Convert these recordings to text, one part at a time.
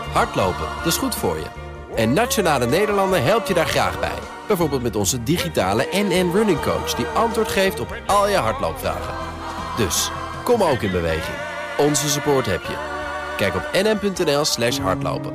Hardlopen, dat is goed voor je. En Nationale Nederlanden helpt je daar graag bij. Bijvoorbeeld met onze digitale NN Running Coach... die antwoord geeft op al je hardloopvragen. Dus, kom ook in beweging. Onze support heb je. Kijk op nn.nl/hardlopen.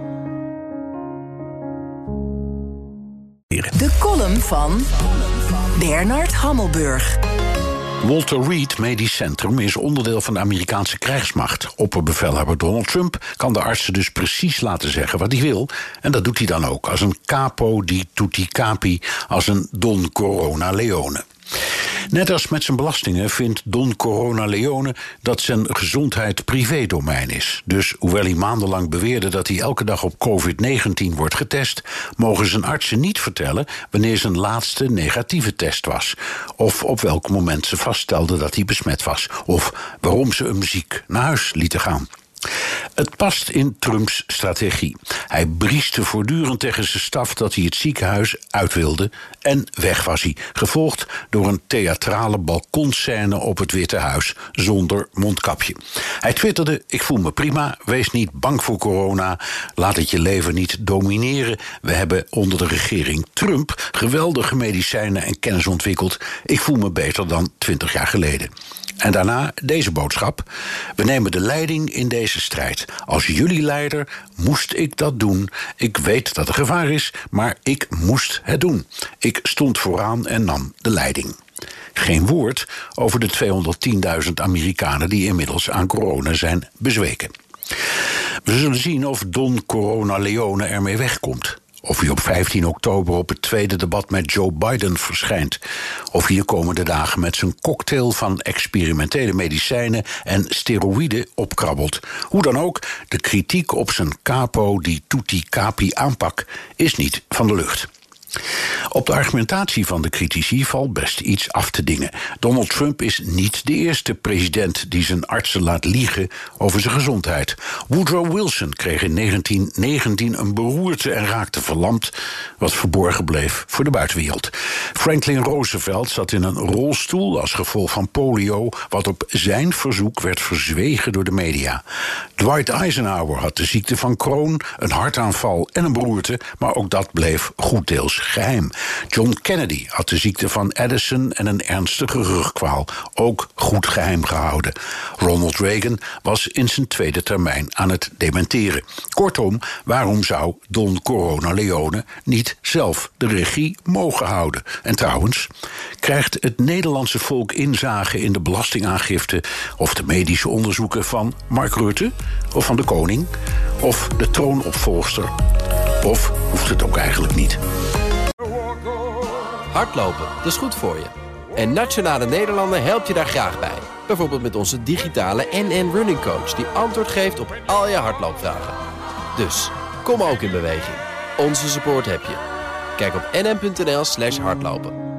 De column van Bernard Hammelburg. Walter Reed Medisch Centrum is onderdeel van de Amerikaanse krijgsmacht. Opperbevelhebber Donald Trump kan de artsen dus precies laten zeggen wat hij wil. En dat doet hij dan ook als een capo di tutti capi, als een Don Corona-Leone. Net als met zijn belastingen vindt Don Corona-Leone dat zijn gezondheid privédomein is. Dus hoewel hij maandenlang beweerde dat hij elke dag op COVID-19 wordt getest, mogen zijn artsen niet vertellen wanneer zijn laatste negatieve test was. Of op welk moment ze vaststelden dat hij besmet was. Of waarom ze hem ziek naar huis lieten gaan. Het past in Trumps strategie. Hij brieste voortdurend tegen zijn staf dat hij het ziekenhuis uit wilde. En weg was hij, gevolgd door een theatrale balkonscène op het Witte Huis zonder mondkapje. Hij twitterde: ik voel me prima, wees niet bang voor corona, laat het je leven niet domineren. We hebben onder de regering Trump geweldige medicijnen en kennis ontwikkeld. Ik voel me beter dan 20 jaar geleden. En daarna deze boodschap: we nemen de leiding in deze strijd. Als jullie leider moest ik dat doen. Ik weet dat er gevaar is, maar ik moest het doen. Ik stond vooraan en nam de leiding. Geen woord over de 210.000 Amerikanen die inmiddels aan corona zijn bezweken. We zullen zien of Don Corona-Leone ermee wegkomt. Of hij op 15 oktober op het tweede debat met Joe Biden verschijnt. Of hij de komende dagen met zijn cocktail van experimentele medicijnen en steroïden opkrabbelt. Hoe dan ook, de kritiek op zijn capo di tutti capi aanpak is niet van de lucht. Op de argumentatie van de critici valt best iets af te dingen. Donald Trump is niet de eerste president die zijn artsen laat liegen over zijn gezondheid. Woodrow Wilson kreeg in 1919 een beroerte en raakte verlamd, wat verborgen bleef voor de buitenwereld. Franklin Roosevelt zat in een rolstoel als gevolg van polio, wat op zijn verzoek werd verzwegen door de media. Dwight Eisenhower had de ziekte van Crohn, een hartaanval en een beroerte, maar ook dat bleef goed deels geheim. John Kennedy had de ziekte van Addison en een ernstige rugkwaal, ook goed geheim gehouden. Ronald Reagan was in zijn tweede termijn aan het dementeren. Kortom, waarom zou Don Corona-Leone niet zelf de regie mogen houden? En trouwens, krijgt het Nederlandse volk inzage in de belastingaangifte of de medische onderzoeken van Mark Rutte, of van de koning, of de troonopvolgster? Of hoeft het ook eigenlijk niet? Hardlopen, dat is goed voor je. En Nationale Nederlanden helpt je daar graag bij. Bijvoorbeeld met onze digitale NN Running Coach... die antwoord geeft op al je hardloopvragen. Dus, kom ook in beweging. Onze support heb je. Kijk op nn.nl/hardlopen.